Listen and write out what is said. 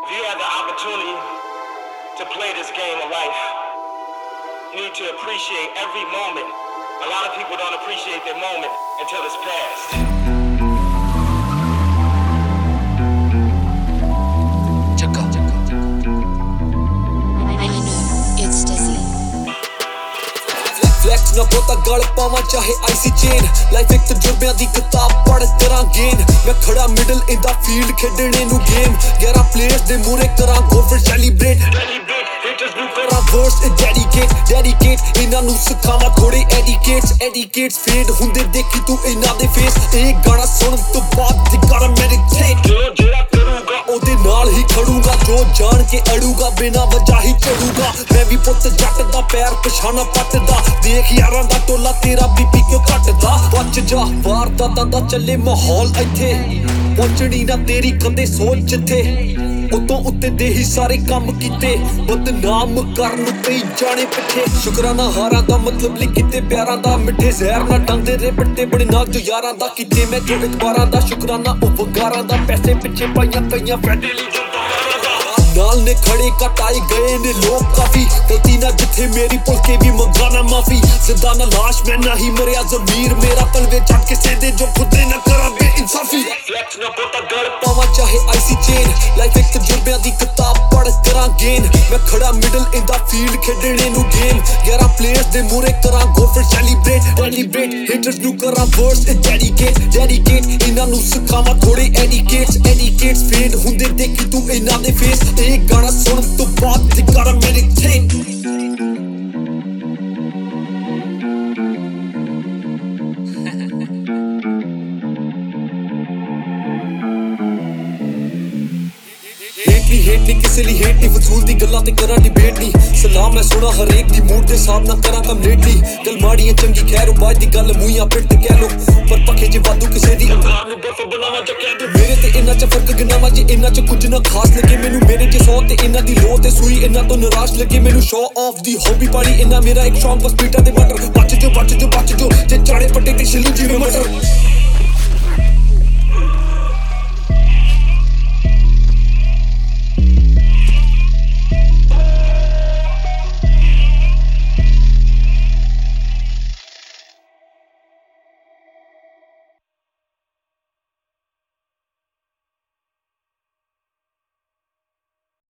If you have the opportunity to play this game of life, you need to appreciate every moment. A lot of people don't appreciate their moment until it's past. Flex ਨਾ ਬਹੁਤਾ ਗਲ ਪਾਵਾਂ ਚਾਹੇ IC chain life ਇੱਕ ਤਜਰਬਿਆਂ ਦੀ ਕਿਤਾਬ ਪੜ੍ਹ ਕਰਾਂ gain ਮੈਂ ਖੜਾ ਮਿਡਲ ਇਨ ਦਾ ਫੀਲਡ ਖੇਡਣੇ ਨੂੰ ਗੇਮ 11 ਪਲੇਅਰਸ ਦੇ ਮੂਹਰੇ ਕਰਾਂ ਗੋਲ ਫਿਰ ਸੈਲੀਬ੍ਰੇਟ ਕਰਾਂ ਵਰਸ ਡੈਡੀਕੇਟ ਇਹਨਾਂ ਨੂੰ ਸਿਖਾਵਾਂ ਥੋੜੇ ਐਡੀਕੇਟਸ ਫੇਡ ਹੁੰਦੇ ਦੇਖੀ ਤੂੰ ਇਹਨਾਂ ਦੇ ਫੇਸ ਇਹ ਗਾਣਾ ਸੁਣਨ ਤੋਂ ਬਾਅਦ ਦੀ ਗਾਣਾ ਮੈਡੀਟੇਟ ਜਿਹੜਾ ਕਰੂਗਾ ਉਹਦੇ ਨਾਲ ਹੀ ਖੜੂਗਾ ਜੋ ਜਾਣ ਕੇ ਅੜੂਗਾ ਬਿਨਾਂ ਵਜ੍ਹਾ ਹੀ ਚੜੂਗਾ ਮੈਂ ਵੀ ਪੁੱਤ ਜੱਟ ਦਾ ਪੈਰ ਪਛਾਣਾ ਪੱਟਦਾ ਦੇਖ ਯਾਰਾਂ ਦਾ ਟੋਲਾ ਤੇਰਾ ਬੀਪੀ ਕਿਉਂ ਘਟਦਾ ਬਚ ਜਾ ਵਾਰਦਾਤਾਂ ਦਾ ਚੱਲੇ ਮਾਹੌਲ ਇੱਥੇ ਪਹੁੰਚਣੀ ਨਾ ਤੇਰੀ ਕਦੇ ਸੋਚ ਜਿੱਥੇ ਉਤੋਂ ਉੱਤੇ ਦੇ ਹੀ ਸਾਰੇ ਕੰਮ ਕੀਤੇ ਬਦਨਾਮ ਕਰਨ ਨੂੰ ਪਈ ਜਾਣੇ ਪਿੱਛੇ ਸ਼ੁਕਰਾਨਾ ਹਾਰਾਂ ਦਾ ਮਤਲਬ ਲਿਖੀਤੇ ਪਿਆਰਾਂ ਦਾ ਮਿੱਠੇ ਜ਼ਹਿਰ ਨਾ ਡਾਂਦੇ ਰੇ ਬੱਟੇ ਬੜੇ ਨਾਗ ਜੋ ਯਾਰਾਂ ਦਾ ਕੀਤੇ ਮੈਂ ਜੋ ਇਤਬਾਰਾਂ ਦਾ ਸ਼ੁਕਰਾਨਾ ਉਹ ਵਗਾਰਾਂ ਦਾ ਪੈਸੇ ਪਿੱਛੇ ਪਾਈਆਂ ਕਈਆਂ ਫੈਡੇ ਲਈ ਨਾਲ ਨੇ ਖੜੇ ਕਟਾਏ ਗਏ ਨੇ ਲੋਕ ਕਾਫੀ ਗਲਤੀ ਨਾ ਜਿੱਥੇ ਮੇਰੀ ਭੁੱਲ ਕੇ ਵੀ ਮੰਗਾਣਾ ਮਾਫੀ ਜ਼ਿੰਦਾ ਨਾ ਲਾਸ਼ ਮੈਂ ਨਾ ਹੀ ਮਰਿਆ ਜ਼ਮੀਰ ਮੇਰਾ ਤਲਵੇ ਛੱਡ ਕਿਸੇ ਦੇ ਜੋ ਖੁਦੇ ਨਾ ਕਰਾਂ ਬੇਇਨਸਾਫੀ ਫਲੈਕਸ ਨਾ ਬਹੁਤਾ ਗਲ ਪਾਵਾਂ ਚਾਹੇ ਆਈਸੀ ਚੇਨ ਲਾਈਫ ਇੱਕ ਤਜਰਬਿਆਂ ਦੀ ਕਿਤਾਬ ਪੜ੍ਹ ਕਰਾਂ ਗੇਨ ਮੈਂ ਖੜਾ ਮਿਡਲ ਇਨ ਦਾ ਫੀਲਡ ਖੇਡਣੇ ਨੂੰ ਗੇਮ 11 ਪਲੇਅਰਸ ਦੇ ਮੂਹਰੇ ਕਰਾਂ ਗੋਲ ਫਿਰ ਸੈਲੀਬ੍ਰੇਟ ਹਿਟਰਸ ਨੂੰ ਕਰਾਂ ਵਰਸ ਡੈਡੀਕੇਟ ਇਹਨਾਂ ਨੂੰ ਸਿਖਾਵਾਂ ਥੋੜੇ ਐਡੀਕੇਟਸ ਫੇਡ ਹੁੰਦੇ ਦੇਖੀ ਤੂੰ ਇਹਨਾਂ ਦੇ ਫੇਸ ਇਹ ਗਾਣਾ ਸੁਣਨ ਤੋਂ ਬਾਅਦ ਦੀ ਗਾਣਾ ਮੈਡੀਟੇਟ ਹੇਟ ਨਹੀਂ ਕਿਸੇ ਲਈ ਹੇਟ ਨਹੀਂ ਫਜ਼ੂਲ ਦੀ ਗੱਲਾਂ ਤੇ ਕਰਾਂ ਡਿਬੇਟ ਨਹੀਂ ਸਲਾਮ ਮੈਂ ਸੁਣਾ ਹਰੇਕ ਦੀ ਮੂਡ ਦੇ ਹਿਸਾਬ ਨਾਲ ਕਰਾਂ ਕੰਮ ਲੇਟਲੀ ਗੱਲ ਮਾੜੀ ਚੰਗੀ ਖੈਰ ਬਾਅਦ ਦੀ ਗੱਲ ਮੂੰਹਾਂ ਪਿੱਟ ਕਹਿ ਲੋ ਪਰ ਪੱਖੇ 'ਚ ਵਾਧੂ ਕਿਸੇ ਦੀ ਅੰਗਾਰ ਨੂੰ ਬਰਫ ਬਣਾਵਾਂ ਚੱਕਿਆ ਦੇ ਮੇਰੇ ਤੇ ਇਹਨਾਂ 'ਚ ਫਰਕ ਗਿਣਾਵਾਂ ਜੇ ਇਹਨਾਂ 'ਚ ਕੁਝ ਨਾ ਖਾਸ ਲੱਗੇ ਮੈਨੂੰ ਮੇਰੇ 'ਚ 100 ਤੇ ਇਹਨਾਂ ਦੀ ਲੋ ਤੇ ਸੂਈ ਇਹਨਾਂ ਤੋਂ ਨਿਰਾਸ਼ ਲੱਗੇ ਮੈਨੂੰ ਸ਼ੋਅ ਆਫ ਦੀ ਹੌਬੀ ਪਾੜੀ ਇਹਨਾਂ ਮੇਰਾ ਇੱਕ ਸ਼ੌਂਕ ਬਸ ਪੀਟਾਂ ਦੇ ਮਟਰ ਬਚ ਜੋ ਜੇ ਚਾੜੇ ਪੱਟੇ ਤੇ ਛਿਲੂ ਜਿਵੇਂ ਮਟਰ